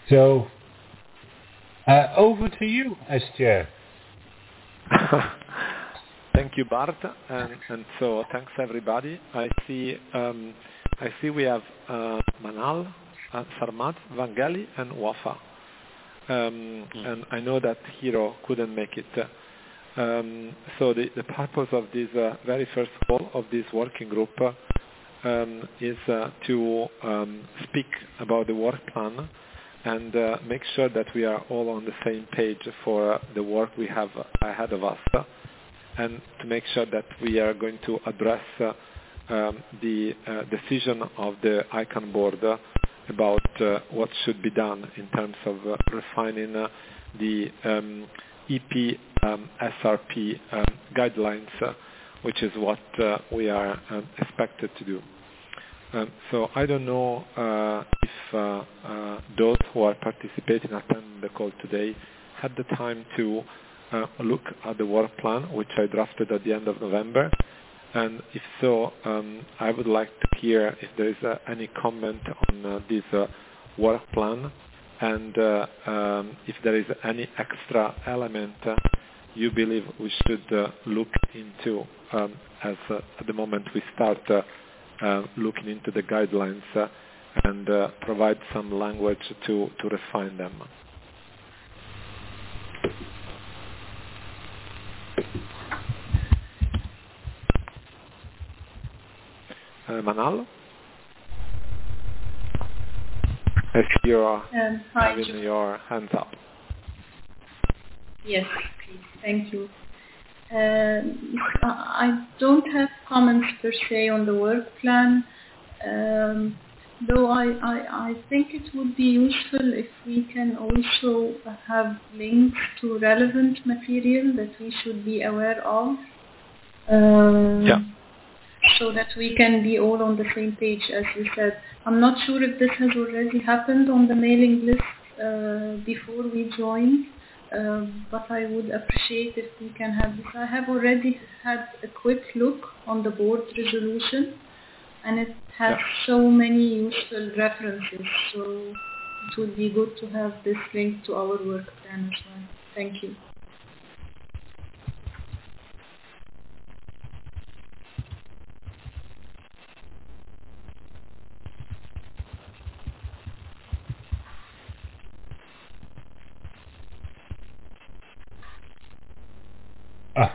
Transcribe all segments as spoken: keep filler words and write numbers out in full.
So, uh, over to you as chair. Thank you, Bart, and, and so thanks everybody. I see, um, I see we have uh, Manal, uh, Sarmat, Vangeli, and Wafa. Um, mm. And I know that Hiro couldn't make it. Um, so the, the purpose of this uh, very first call of this working group uh, um, is uh, to um, speak about the work plan and uh, make sure that we are all on the same page for uh, the work we have ahead of us, uh, and to make sure that we are going to address uh, um, the uh, decision of the ICANN board uh, about uh, what should be done in terms of uh, refining uh, the um, E P um, S R P um, guidelines, uh, which is what uh, we are um, expected to do. Um, so I don't know uh, if uh, uh, those who are participating and attending the call today had the time to uh, look at the work plan, which I drafted at the end of November. And if so, um, I would like to hear if there is uh, any comment on uh, this uh, work plan, and uh, um, if there is any extra element uh, you believe we should uh, look into um, as uh, at the moment we start uh, uh, looking into the guidelines uh, and uh, provide some language to, to refine them. Uh, Manal? I see you're um, hi, having your hands up. Yes, please. Thank you. Um, I don't have comments per se on the work plan, um, though I, I, I think it would be useful if we can also have links to relevant material that we should be aware of. Um, yeah. So that we can be all on the same page, as you said. I'm not sure if this has already happened on the mailing list uh, before we joined, uh, but I would appreciate if we can have this. I have already had a quick look on the board resolution, and it has yeah. so many useful references, so it would be good to have this linked to our work plan as well. Thank you. Ah.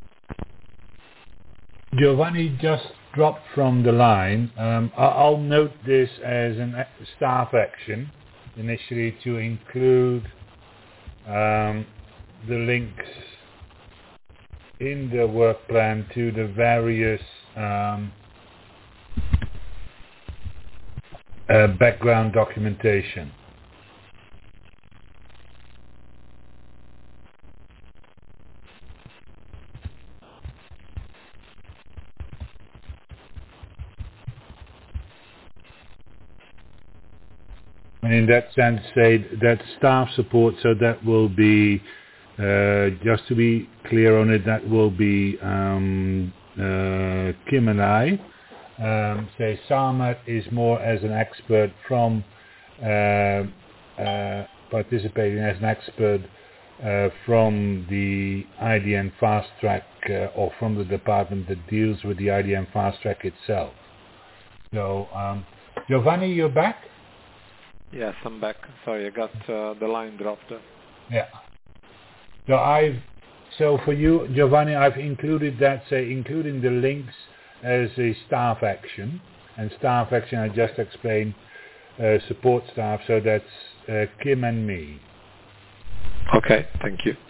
Giovanni just dropped from the line. Um, I'll note this as a staff action, initially to include um, the links in the work plan to the various um, uh, background documentation. And in that sense, say that staff support, so that will be, uh, just to be clear on it, that will be um, uh, Kim and I. Um, say Sarmat is more as an expert from uh, uh, participating as an expert uh, from the I D N Fast Track uh, or from the department that deals with the I D N Fast Track itself. So, um, Giovanni, you're back? Yes, I'm back. Sorry, I got uh, the line dropped. Yeah. So I've, so for you, Giovanni, I've included that, say, including the links as a staff action, and staff action I just explained uh, support staff, so that's uh, Kim and me. Okay, thank you.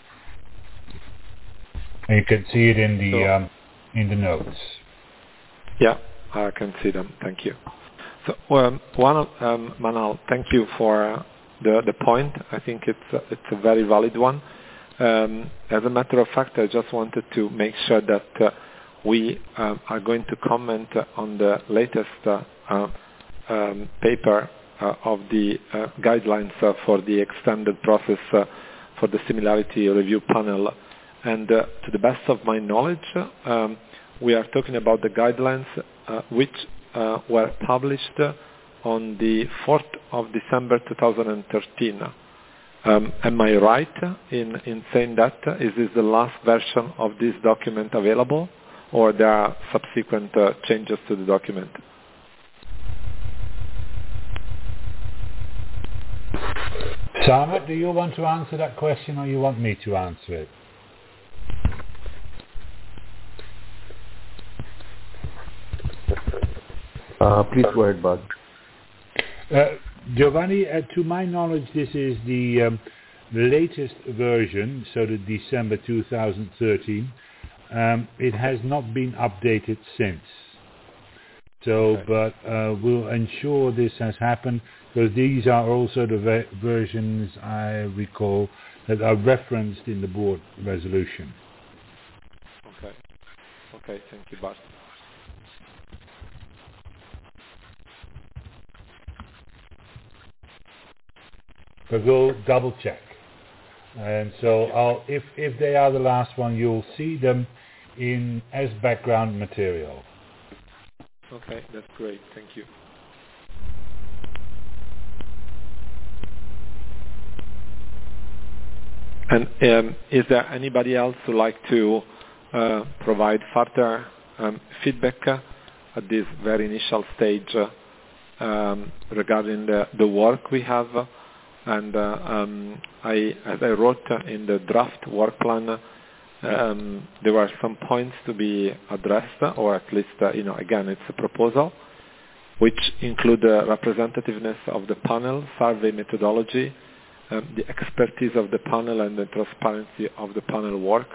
And you can see it in the so, um, in the notes. Yeah, I can see them. Thank you. So, um, one, um, Manal, thank you for uh, the the point. I think it's uh, it's a very valid one. Um, as a matter of fact, I just wanted to make sure that uh, we um, are going to comment on the latest uh, uh, um, paper uh, of the uh, guidelines uh, for the extended process uh, for the similarity review panel. And uh, to the best of my knowledge, um, we are talking about the guidelines uh, which uh, were published on the fourth of December two thousand thirteen. Um, am I right in, in saying that? Is this the last version of this document available, or there are subsequent uh, changes to the document? Sarma, do you want to answer that question, or you want me to answer it? Uh, please go ahead, Bud. Uh, Giovanni, uh, to my knowledge, this is the um, latest version, so the December two thousand thirteen. Um, it has not been updated since. So, okay. but uh, we'll ensure this has happened, because these are also the ve- versions I recall that are referenced in the board resolution. Okay. Okay, thank you, Bart. But we'll double check. And so I'll, if, if they are the last one, you'll see them in as background material. Okay, that's great. Thank you. And um, is there anybody else who would like to uh, provide further um, feedback uh, at this very initial stage uh, um, regarding the, the work we have? And uh, um, I, as I wrote in the draft work plan, um, there were some points to be addressed, or at least, uh, you know, again, it's a proposal, which include the representativeness of the panel, survey methodology, um, the expertise of the panel, and the transparency of the panel work.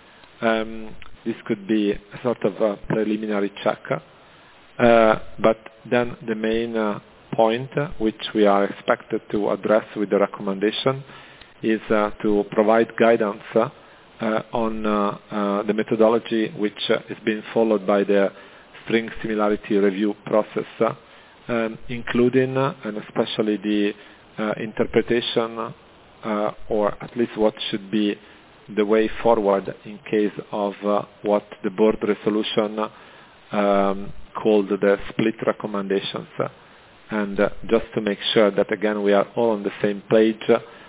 Um, this could be a sort of a preliminary check. Uh, but then the main uh, point, uh, which we are expected to address with the recommendation, is uh, to provide guidance uh, uh, on uh, uh, the methodology which uh, is being followed by the string similarity review process, uh, um, including uh, and especially the uh, interpretation uh, or at least what should be the way forward in case of uh, what the board resolution um, called the split recommendations. And uh, just to make sure that, again, we are all on the same page,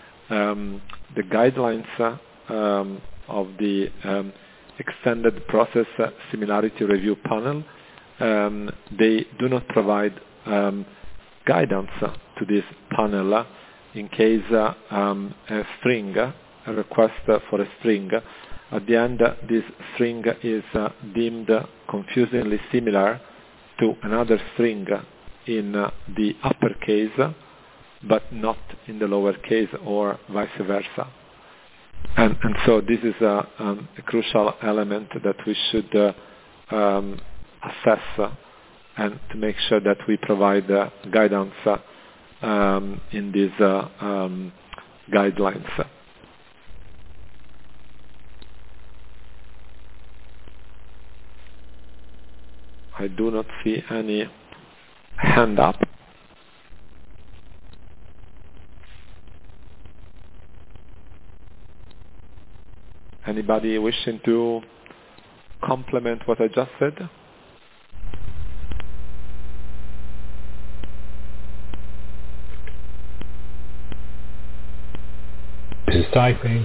um, the guidelines uh, um, of the um, extended process uh, similarity review panel, um, they do not provide um, guidance uh, to this panel uh, in case uh, um, a string, uh, a request uh, for a string, uh, at the end uh, this string is uh, deemed uh, confusingly similar to another string uh, in uh, the uppercase, uh, but not in the lowercase, or vice versa. And, and so this is a, um, a crucial element that we should uh, um, assess uh, and to make sure that we provide uh, guidance uh, um, in these uh, um, guidelines. I do not see any hand up. Anybody wishing to complement what I just said? This is typing.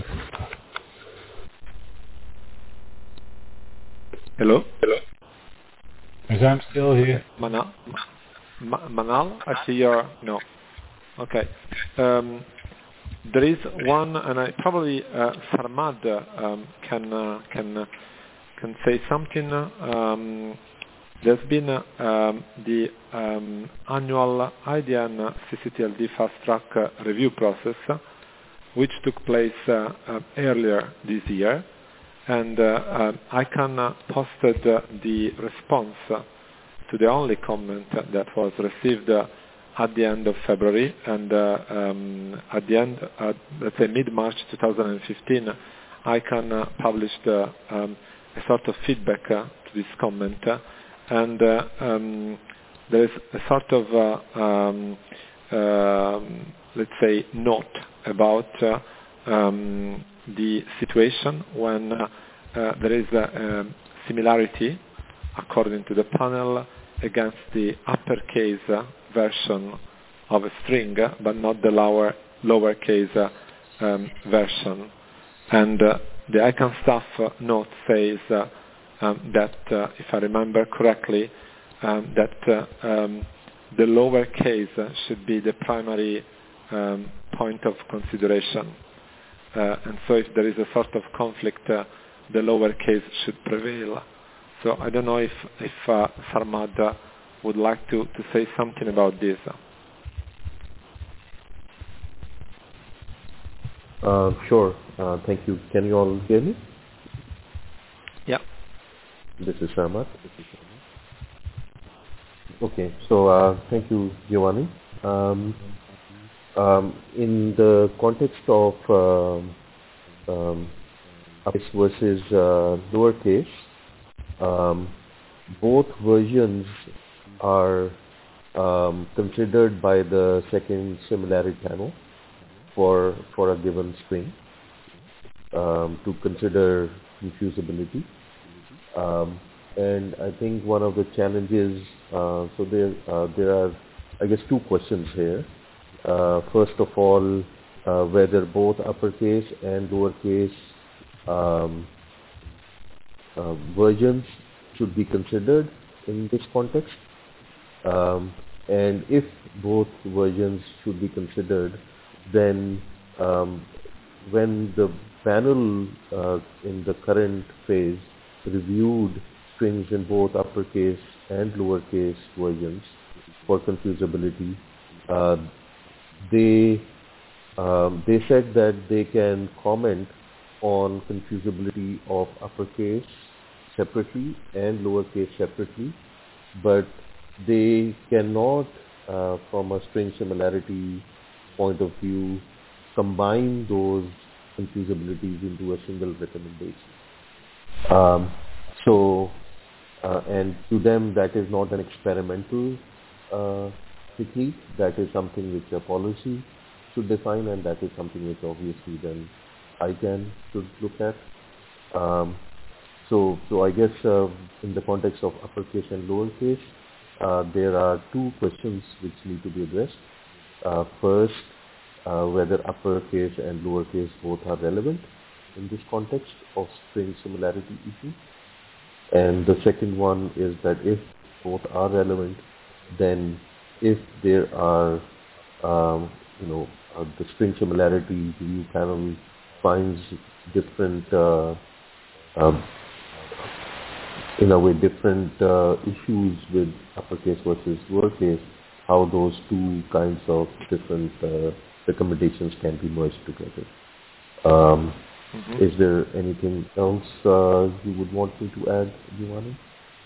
Hello? Hello? Yes, I'm still here. Manal? Ma- Manal? I see your... No. Okay. Um, there is one, and I probably uh, Sarmad uh, um, can uh, can uh, can say something. Um, there's been uh, um, the um, annual I D N C C T L D fast track uh, review process, uh, which took place uh, uh, earlier this year, and uh, uh, I can uh, posted uh, the response uh, to the only comment that was received uh, at the end of February, and uh, um, at the end, uh, let's say mid-March two thousand fifteen, I can uh, published uh, um, a sort of feedback uh, to this comment, uh, and uh, um, there is a sort of, uh, um, uh, let's say, note about uh, um, the situation when uh, uh, there is a, a similarity, according to the panel, against the uppercase uh, version of a string, but not the lower lowercase uh, um, version. And uh, the iconstuff uh, note says uh, um, that, uh, if I remember correctly, um, that uh, um, the lowercase uh, should be the primary um, point of consideration. Uh, and so if there is a sort of conflict, uh, the lowercase should prevail. So I don't know if, if uh, Sarmad uh, would like to, to say something about this. Uh, sure. Uh, thank you. Can you all hear me? Yeah. This is Sarmad. Okay. So uh, thank you, Giovanni. Um, um, in the context of um, um, uppercase versus uh, lowercase, um, both versions are um, considered by the second similarity panel for for a given string um, to consider confusability. Um, and I think one of the challenges, uh, so there uh, there are, I guess, two questions here. Uh, first of all, uh, whether both uppercase and lowercase um, uh, versions should be considered in this context. Um, and if both versions should be considered, then um, when the panel uh, in the current phase reviewed strings in both uppercase and lowercase versions for confusability, uh, they um, they said that they can comment on confusability of uppercase separately and lowercase separately, but they cannot, uh, from a string similarity point of view, combine those confusabilities into a single recommendation. Um, so, uh, and to them that is not an experimental uh, technique, that is something which a policy should define, and that is something which obviously then I C A N should look at. Um, so, so I guess uh, in the context of uppercase and lowercase, uh, there are two questions which need to be addressed. Uh, first, uh, whether uppercase and lowercase both are relevant in this context of string similarity issue. And the second one is that if both are relevant, then if there are, um, you know, uh, the string similarity review panel finds different, uh, um, in a way, different uh, issues with uppercase versus lowercase, how those two kinds of different uh, recommendations can be merged together. Um, mm-hmm. Is there anything else uh, you would want me to add, Giovanni?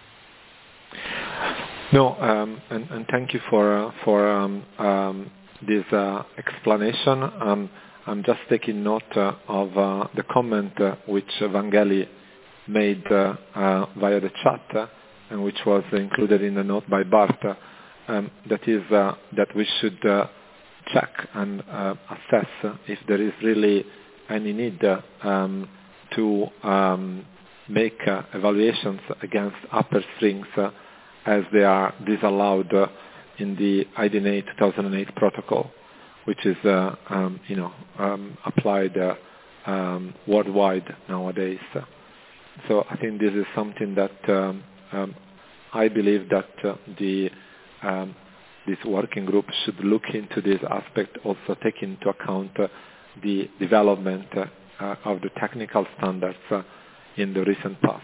No, um, and, and thank you for uh, for um, um, this uh, explanation. Um, I'm just taking note uh, of uh, the comment uh, which Vangeli made uh, uh, via the chat, uh, and which was included in the note by Bart. Uh, um, that is uh, that we should uh, check and uh, assess if there is really any need uh, um, to um, make uh, evaluations against upper strings uh, as they are disallowed uh, in the I D N A two thousand eight protocol, which is uh, um, you know um, applied uh, um, worldwide nowadays. So I think this is something that um, um, I believe that uh, the um, this working group should look into this aspect, also take into account uh, the development uh, uh, of the technical standards uh, in the recent past.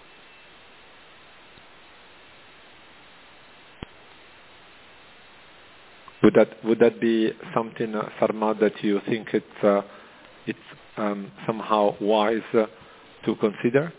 Would that would that be something, uh, Sarmad, that you think it's uh, it's um, somehow wise uh, to consider?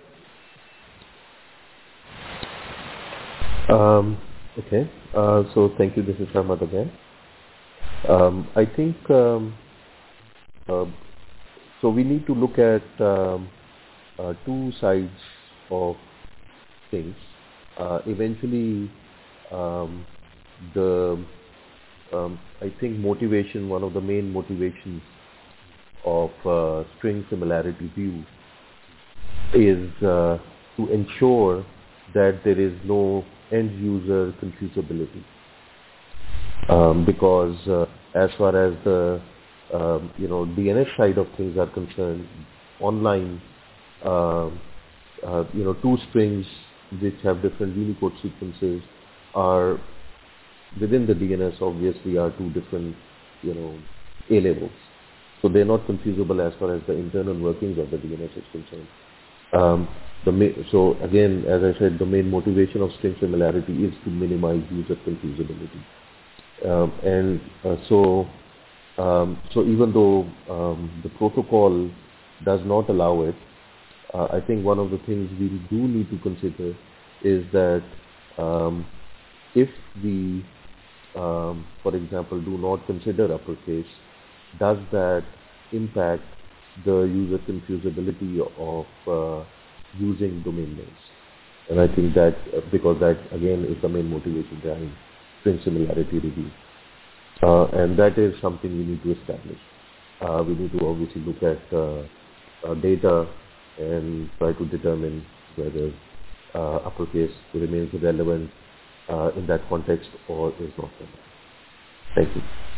Um, okay. Uh, so thank you. This is Sarmad again. Um, I think um, uh, so. We need to look at um, uh, two sides of things. Uh, eventually, um, the Um, I think motivation, one of the main motivations of uh, string similarity view is uh, to ensure that there is no end user confusability. um, because uh, as far as the um, you know D N S side of things are concerned, online uh, uh, you know two strings which have different Unicode sequences are within the D N S obviously are two different you know A labels, so they're not confusable as far as the internal workings of the D N S is concerned. Um, the ma- so again, as I said, the main motivation of string similarity is to minimize user confusability. Um, and uh, so, um, so even though um, the protocol does not allow it, uh, I think one of the things we do need to consider is that um, if we, um, for example, do not consider uppercase, does that impact the user confusability of uh, using domain names? And I think that uh, because that again is the main motivation behind string similarity review, uh, and that is something we need to establish. Uh, we need to obviously look at uh, uh, data and try to determine whether uh, uppercase remains relevant uh, in that context or is not relevant. Thank you.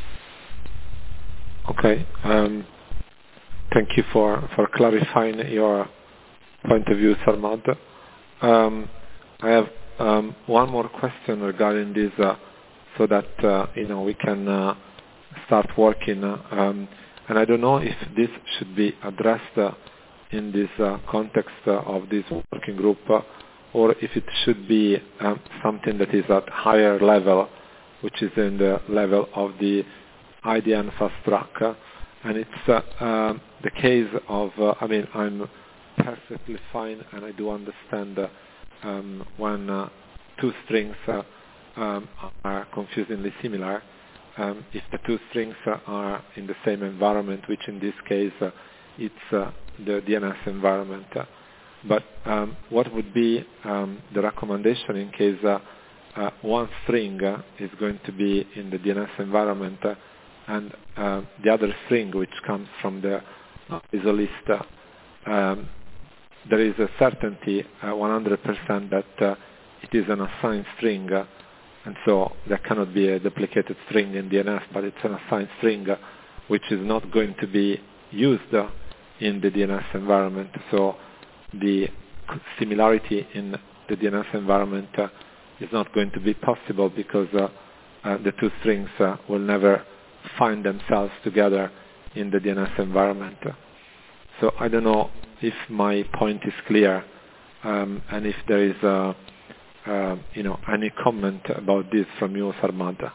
Okay. Um, thank you for, for clarifying your point of view, Sarmad. Um, I have um, one more question regarding this, uh, so that uh, you know we can uh, start working. Uh, um, and I don't know if this should be addressed uh, in this uh, context uh, of this working group, uh, or if it should be um, something that is at higher level, which is in the level of the I D N fast track. Uh, and it's uh, uh, the case of, uh, I mean, I'm perfectly fine, and I do understand uh, um, when uh, two strings uh, um, are confusingly similar, um, if the two strings uh, are in the same environment, which in this case uh, it's uh, the D N S environment. Uh, but um, what would be um, the recommendation in case uh, uh, one string uh, is going to be in the D N S environment uh, and uh, the other string, which comes from the uh, I S O list, uh, um, there is a certainty, uh, one hundred percent, that uh, it is an assigned string, uh, and so there cannot be a duplicated string in D N S, but it's an assigned string uh, which is not going to be used uh, in the D N S environment. So the similarity in the D N S environment uh, is not going to be possible because uh, uh, the two strings uh, will never find themselves together in the D N S environment. So I don't know if my point is clear, um, and if there is uh, uh, you know, any comment about this from you, Sarmad.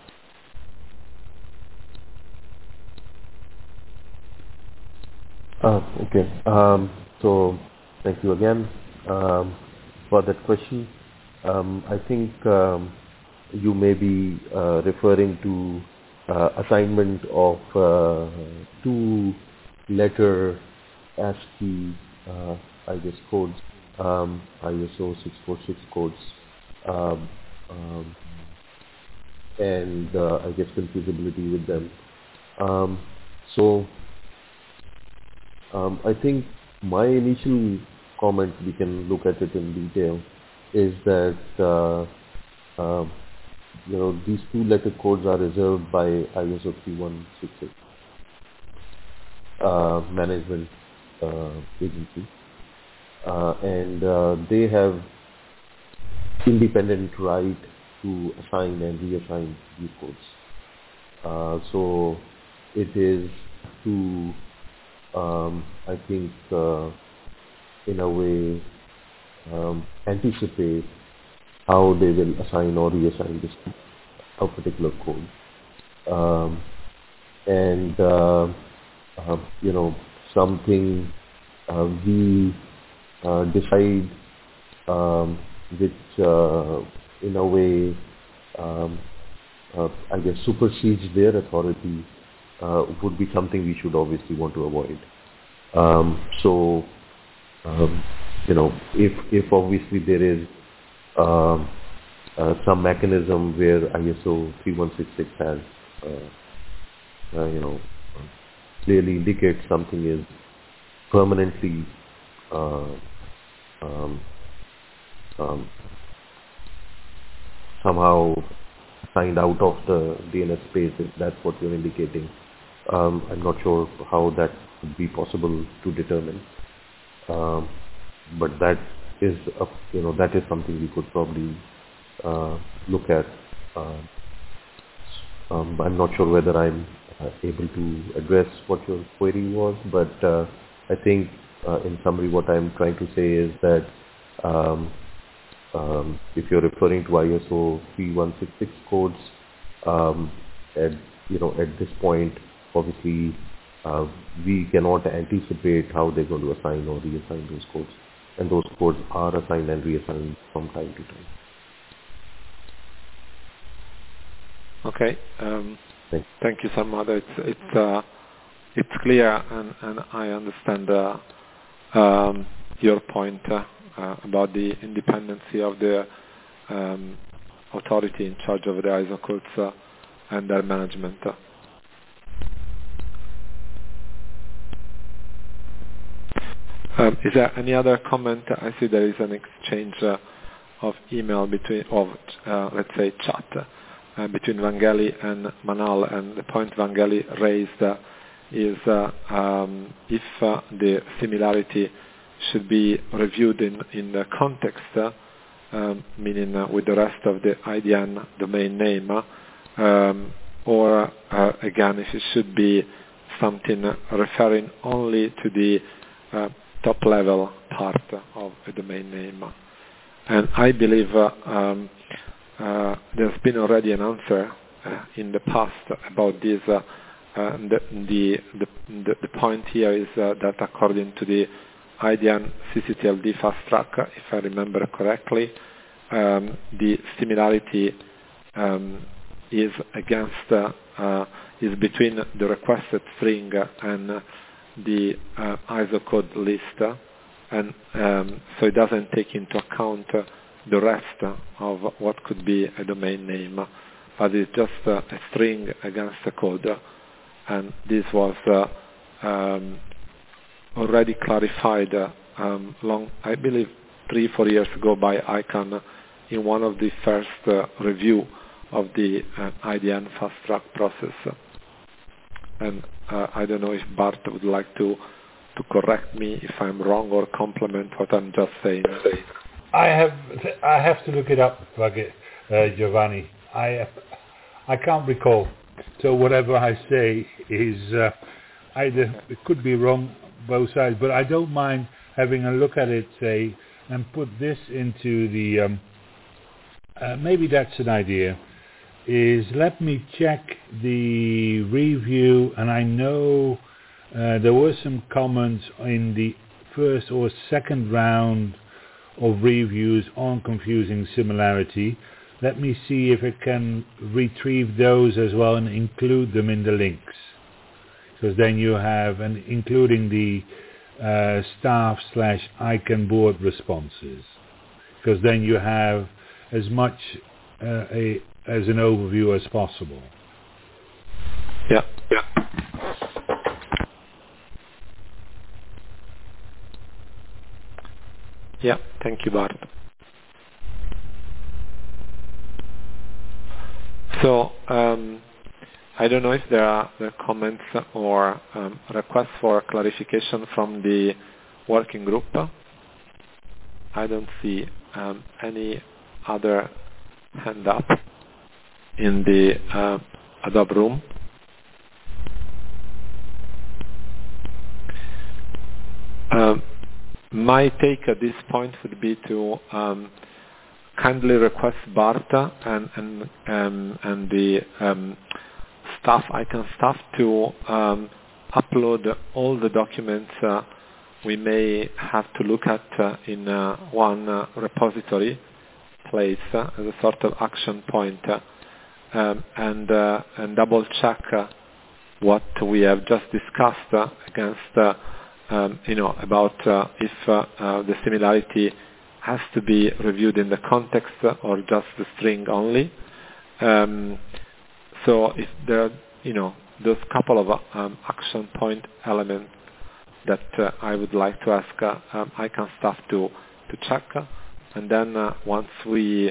Uh, okay. Um, so thank you again um, for that question. Um, I think um, you may be uh, referring to uh, assignment of uh, two-letter ASCII, uh, I guess, codes, um, I S O six forty-six codes, um, um, and uh, I guess confusability with them. Um, so um, I think my initial comment, we can look at it in detail, is that uh, uh, you know these two-letter codes are reserved by I S O three one six six uh, management uh, agency, uh, and uh, they have independent right to assign and reassign these codes. Uh, so it is to um, I think uh, in a way um, anticipate how they will assign or reassign this a particular code, um, and uh, uh, you know something uh, we uh, decide um, which uh, in a way um, uh, I guess supersedes their authority uh, would be something we should obviously want to avoid. Um, so um, you know if if obviously there is um, uh, some mechanism where I S O three one six six has uh, uh, you know clearly indicates something is permanently uh, um, um, somehow signed out of the D N S space, if that's what you're indicating. Um, I'm not sure how that would be possible to determine. Um, but that is, a, you know, that is something we could probably uh, look at. Uh, um, I'm not sure whether I'm uh, able to address what your query was, but uh, I think uh, in summary what I'm trying to say is that um, um, if you're referring to I S O three one six six codes, um, at you know at this point, obviously uh, we cannot anticipate how they're going to assign or reassign those codes, and those codes are assigned and reassigned from time to time. Okay. Um, Thank, thank you, Sarmad. It's it's uh, it's clear, and, and I understand uh, um, your point uh, uh, about the independency of the um, authority in charge of the I S O codes uh, and their management. Um, is there any other comment? I see there is an exchange uh, of email between, of uh, let's say chat, uh, between Vangeli and Manal, and the point Vangeli raised uh, is uh, um, if uh, the similarity should be reviewed in, in the context, uh, um, meaning uh, with the rest of the I D N domain name, uh, um, or uh, again if it should be something referring only to the uh, top level part of a domain name. And I believe uh, um, uh, there's been already an answer uh, in the past about this. Uh, uh, the, the, the, the point here is uh, that according to the I D N C C T L D fast track, if I remember correctly, um, the similarity um, is against uh, uh, is between the requested string and uh, the uh, I S O code list, uh, and um, so it doesn't take into account uh, the rest uh, of what could be a domain name, uh, but it's just uh, a string against a code, uh, and this was uh, um, already clarified uh, um, long, I believe, three, four years ago by I CANN in one of the first uh, review of the uh, I D N fast track process. And uh, I don't know if Bart would like to to correct me if I'm wrong or complement what I'm just saying. I have I have to look it up, uh, Giovanni. I I can't recall. So whatever I say is uh, either it could be wrong both sides, but I don't mind having a look at it, say, and put this into the. Um, uh, maybe that's an idea. Is let me check the review, and I know uh, there were some comments in the first or second round of reviews on confusing similarity. Let me see if I can retrieve those as well and include them in the links, because then you have, and including the uh, staff slash I CANN board responses, because then you have as much uh, a as an overview as possible. Yeah, yeah. Yeah, thank you, Bart. So, um, I don't know if there are there are comments or um, requests for clarification from the working group. I don't see um, any other hand up in the uh, Adobe room. Um, my take at this point would be to um, kindly request Bart and and um, and the um, staff, I CANN staff, to um, upload all the documents uh, we may have to look at uh, in uh, one uh, repository place uh, as a sort of action point. Uh, Um, and uh, and double check uh, what we have just discussed uh, against uh, um, you know about uh, if uh, uh, the similarity has to be reviewed in the context uh, or just the string only. Um, so if there are you know those couple of um, action point elements that uh, I would like to ask uh, um, I CANN staff to to check, uh, and then uh, once we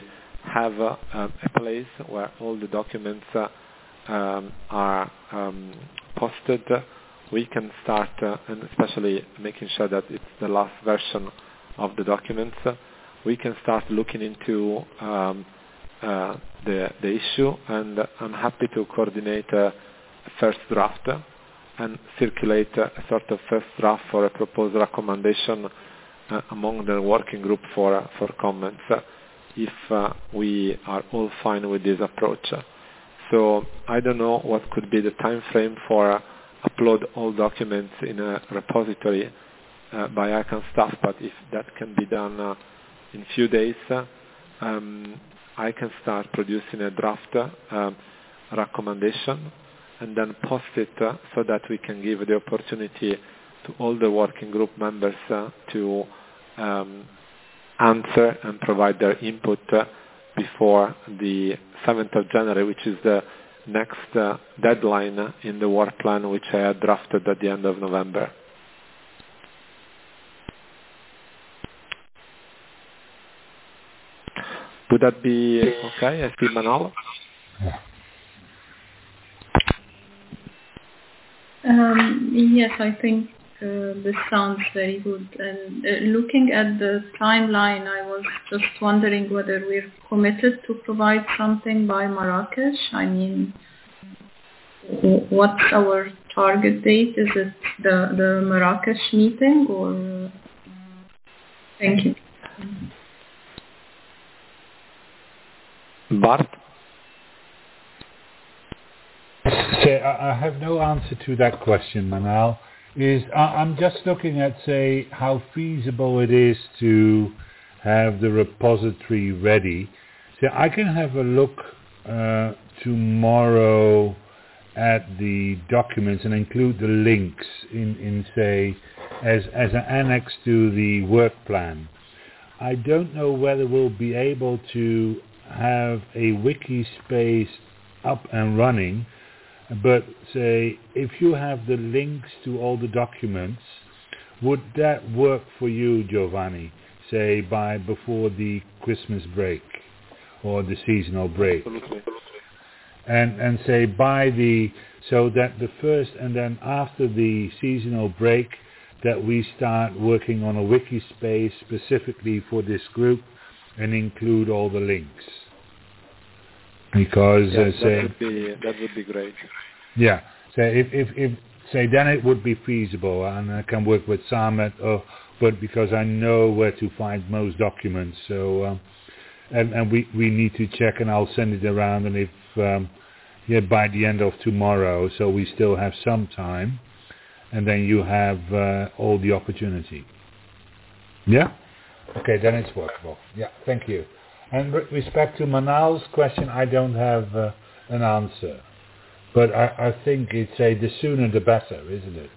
have uh, a place where all the documents uh, um, are um, posted, we can start, uh, and especially making sure that it's the last version of the documents, uh, we can start looking into um, uh, the, the issue, and I'm happy to coordinate a first draft and circulate a sort of first draft for a proposed recommendation uh, among the working group for, for comments, uh, if uh, we are all fine with this approach. So I don't know what could be the time frame for uh, upload all documents in a repository uh, by ICANN staff, but if that can be done uh, in few days, uh, um, I can start producing a draft uh, recommendation and then post it uh, so that we can give the opportunity to all the working group members uh, to um, answer and provide their input uh, before the seventh of January, which is the next uh, deadline in the work plan, which I had drafted at the end of November. Would that be okay? I see Manal. Yeah. Um, yes, I think uh, this sounds very good. And uh, looking at the timeline, I was just wondering whether we're committed to provide something by Marrakesh. I mean, w- what's our target date? Is it the, the Marrakesh meeting or? Thank you. Bart? Say, I I have no answer to that question, Manal. Is I- I'm just looking at, say, how feasible it is to have the repository ready. So I can have a look uh, tomorrow at the documents and include the links in, in say, as as an annex to the work plan. I don't know whether we'll be able to have a wiki space up and running, but say if you have the links to all the documents, would that work for you, Giovanni, say by before the Christmas break or the seasonal break? Absolutely. And and say by the, so that the first and then after the seasonal break that we start working on a wiki space specifically for this group and include all the links. Because Yes, uh, that say would be that would be great. yeah, say if, if if say then it would be feasible and I can work with Samet, or but because I know where to find most documents, so um, and and we we need to check, and I'll send it around, and if um, yeah by the end of tomorrow, so we still have some time, and then you have uh, all the opportunity. Yeah. Okay, then it's workable. Yeah, thank you. And with respect to Manal's question, I don't have uh, an answer. But I, I think it's a the sooner the better, isn't it?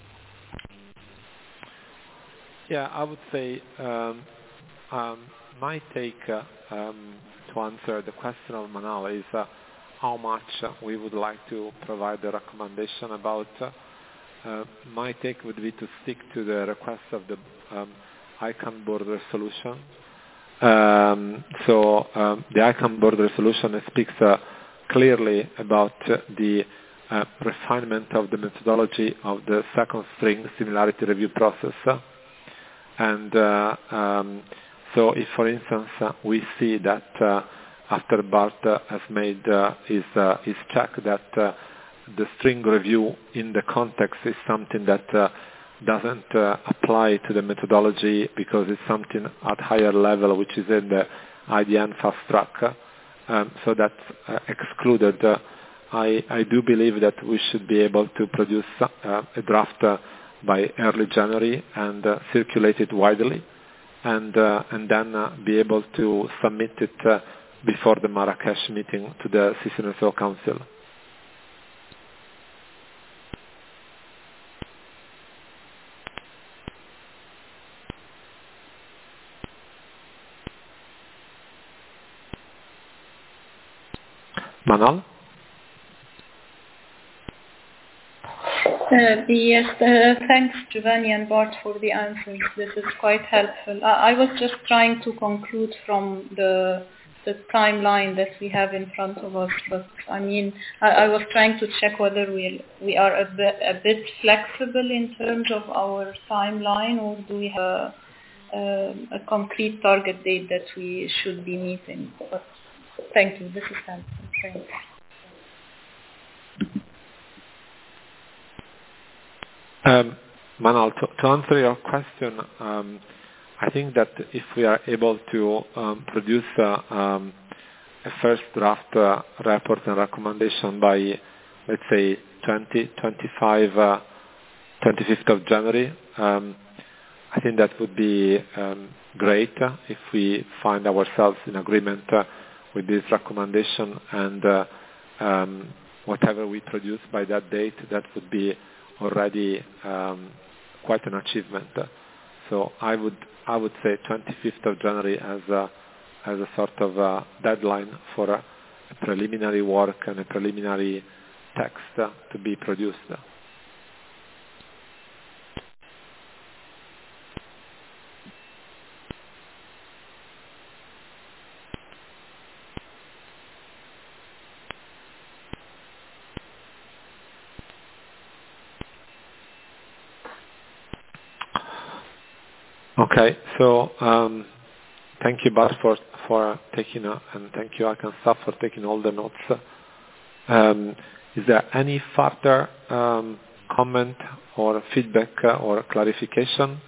Yeah, I would say um, um, my take uh, um, to answer the question of Manal is uh, how much uh, we would like to provide the recommendation about. Uh, uh, my take would be to stick to the request of the um, ICANN board resolution. Um, so um, the ICANN board resolution speaks uh, clearly about uh, the uh, refinement of the methodology of the second string similarity review process. And uh, um, so if, for instance, uh, we see that uh, after Bart uh, has made uh, his, uh, his check that uh, the string review in the context is something that uh, doesn't uh, apply to the methodology because it's something at higher level, which is in the I D N fast track. Um, so that's uh, excluded. Uh, I, I do believe that we should be able to produce uh, a draft uh, by early January and uh, circulate it widely, and uh, and then uh, be able to submit it uh, before the Marrakesh meeting to the C C N S O Council. Manal? Uh, yes, uh, thanks Giovanni and Bart for the answers. This is quite helpful. I, I was just trying to conclude from the the timeline that we have in front of us. But I mean, I, I was trying to check whether we we are a bit, a bit flexible in terms of our timeline, or do we have a, a, a concrete target date that we should be meeting. But thank you. This is helpful. Thanks. Um, Manal, to, to answer your question, um, I think that if we are able to um, produce uh, um, a first draft uh, report and recommendation by, let's say, twenty, twenty-five, uh, twenty-fifth of January, um, I think that would be um, great uh, if we find ourselves in agreement uh, with this recommendation, and uh, um, whatever we produce by that date, that would be already um, quite an achievement. So I would I would say twenty-fifth of January as a, as a sort of a deadline for a, a preliminary work and a preliminary text uh, to be produced. Okay, so um, thank you, Bart, for for taking uh, and thank you, Arkan staff, for taking all the notes. Um, is there any further um, comment or feedback uh, or clarification?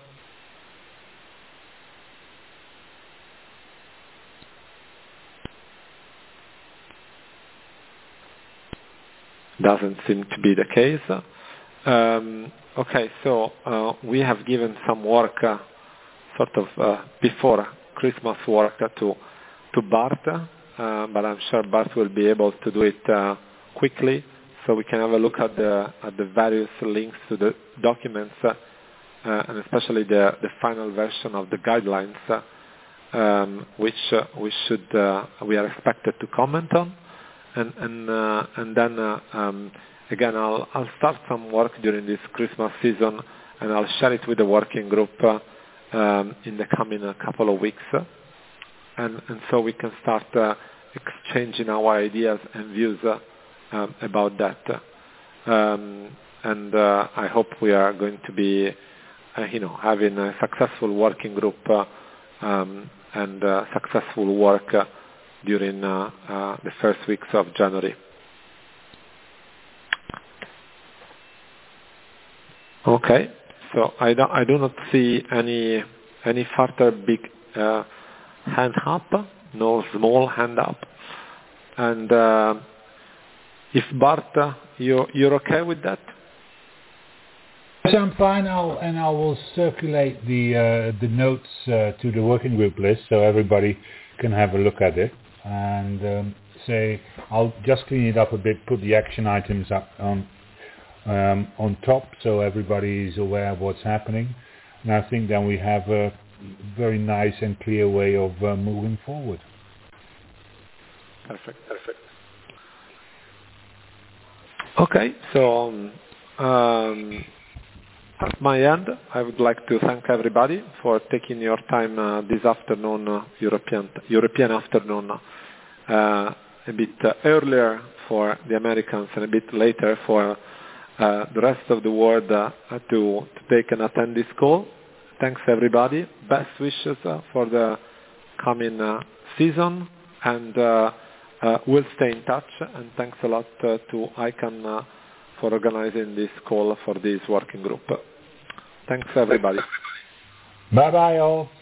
Doesn't seem to be the case. Um, okay, so uh, we have given some work. Uh, sort of uh, before Christmas work to to Bart, uh, but I'm sure Bart will be able to do it uh, quickly, so we can have a look at the at the various links to the documents, uh, uh, and especially the the final version of the guidelines, uh, um, which uh, we should uh, we are expected to comment on, and and uh, and then uh, um, again I'll I'll start some work during this Christmas season, and I'll share it with the working group. Uh, Um, in the coming uh, couple of weeks, uh, and, and so we can start uh, exchanging our ideas and views uh, um, about that. Um, and uh, I hope we are going to be, uh, you know, having a successful working group uh, um, and uh, successful work uh, during uh, uh, the first weeks of January. Okay. So I do, I do not see any any further big uh, hand up, no small hand up. And uh, if Bart, uh, you you're okay with that? Yes, I'm fine. I'll, and I will circulate the uh, the notes uh, to the working group list so everybody can have a look at it. And um, say I'll just clean it up a bit, put the action items up on. Um, on top, so everybody is aware of what's happening, and I think then we have a very nice and clear way of uh, moving forward. Perfect, perfect. Okay, so um, um, at my end, I would like to thank everybody for taking your time uh, this afternoon, uh, European European afternoon, uh, a bit uh, earlier for the Americans and a bit later for Uh, the rest of the world uh, to, to take and attend this call. Thanks everybody. Best wishes uh, for the coming uh, season, and uh, uh, we'll stay in touch. And thanks a lot uh, to ICANN uh, for organizing this call for this working group. Thanks everybody. Bye bye all.